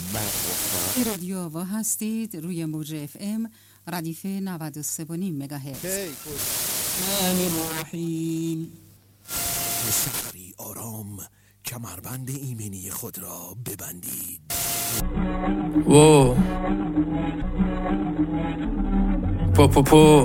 رادیو آوا هستید روی موج FM ردیف 93.5 مگاهرتز. الرحیم. سحری آرام کمربند ایمنی خود را ببندید. پو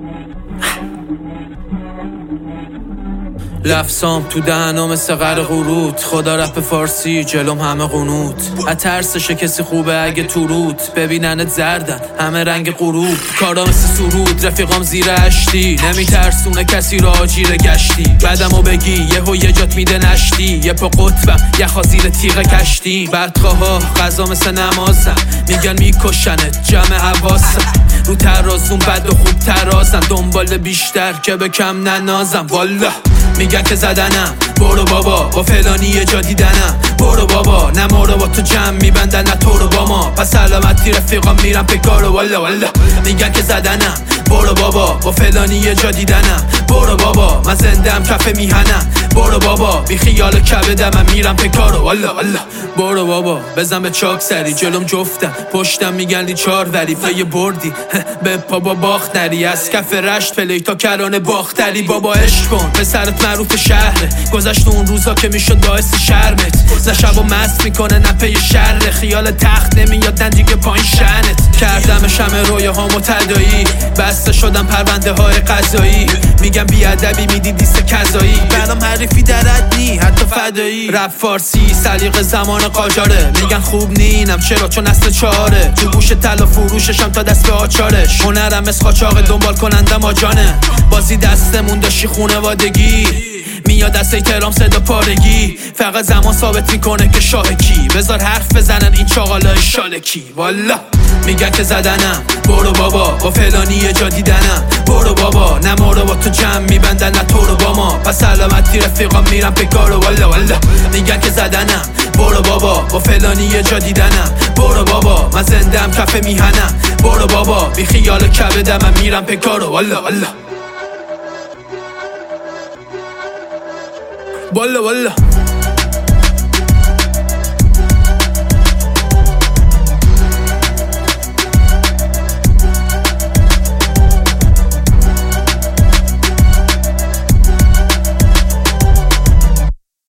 لفظام تو دهنم مثل غر قروت، خدا رپ فارسی جلوم همه قنوت. از ترسشه کسی خوبه اگه تو رود ببیننت زردن همه رنگ غروب. کارا مثل سرود رفیقام زیر اشتی، نمیترسونه کسی را آجیر گشتی. بعدمو بگی یه جات میده نشتی، یه پا قطبم یه خازیر تیغ کشتی. بدخواها غذا مثل نمازم میگن میکشنت جمع حواسم. رو ترازون بد و خوب ترازم، دنبال بیشتر که به کم ننازم. والا میگن که زدنم برو بابا، با فلانی یه جا دیدنم برو بابا. نه ما رو با تو جمع میبندن نه تو رو با ما، پس سلامتی رفیقام میرم پکارو. والا میگن که زدنم برو بابا، با فلانی یه جا دیدنم برو بابا. من زندم کف میهنم برو بابا، بی خیال کبدم من میرم پکارو. والا برو بابا بزن به چاک سری، جلوم جفتم پشتم میگن لیچار وری. پی بردی به پا با باخت نری، از کف رشت پلی تا کرانه باختری. بابا عشق کن به سرت معروف شهره، گذشت اون روزا که میشد باعث شرمت. نه شبو مست میکنه نه پی شر، خیال تخت نمیاد نه دیگه پایین شنت. کردمش همه رویاهامو تدایی، بسته شدم پرونده های قضایی. میگم بیادبی میدی دیست کذایی، برام حریفی درد نی حتی فدایی. رپ فارسی سلیقه زمان قاجاره، میگن خوب نینم چرا چون اصل چاره. تو گوش طلا فروششم تا دست به آچارش، هنرم مثل قاچاق دنبال کنندم آجانه. بازی دستمون داشتی خونوادگی، میاد دست احترام صدا پارگی. فقط زمان ثابت میکنه که شاه کی، بذار حرف بزنن این چاقالای شالکی. والا میگن که زدنم برو بابا، با فلانی یه جا دیدنم برو بابا. نه ما رو با تو جمع میبندن نه تو رو با ما، پس سلامتی رفیقام میرم پکارو. والا میگن که زدنم برو بابا، با فلانی یه جا دیدنم برو بابا. من زندم کف میهنم برو بابا، بی خیال کبدم من میرم پکارو. والا